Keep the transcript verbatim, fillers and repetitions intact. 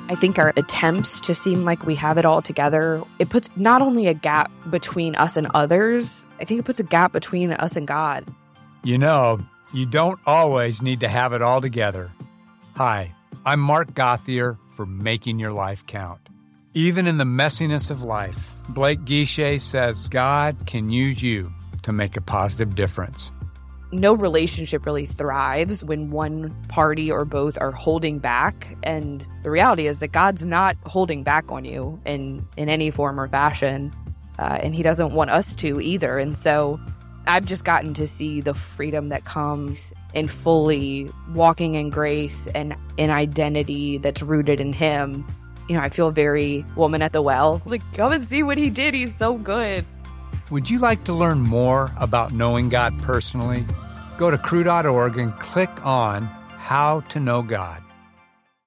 I think our attempts to seem like we have it all together, it puts not only a gap between us and others, I think it puts a gap between us and God. You know, you don't always need to have it all together. Hi, I'm Mark Gauthier for Making Your Life Count. Even in the messiness of life, Blake Guichet says God can use you to make a positive difference. No relationship really thrives when one party or both are holding back. And the reality is that God's not holding back on you in, in any form or fashion. Uh, and he doesn't want us to either. And so I've just gotten to see the freedom that comes in fully walking in grace and in identity that's rooted in him. You know, I feel very woman at the well. Like, come and see what he did. He's so good. Would you like to learn more about knowing God personally? Go to cru dot org and click on How to Know God.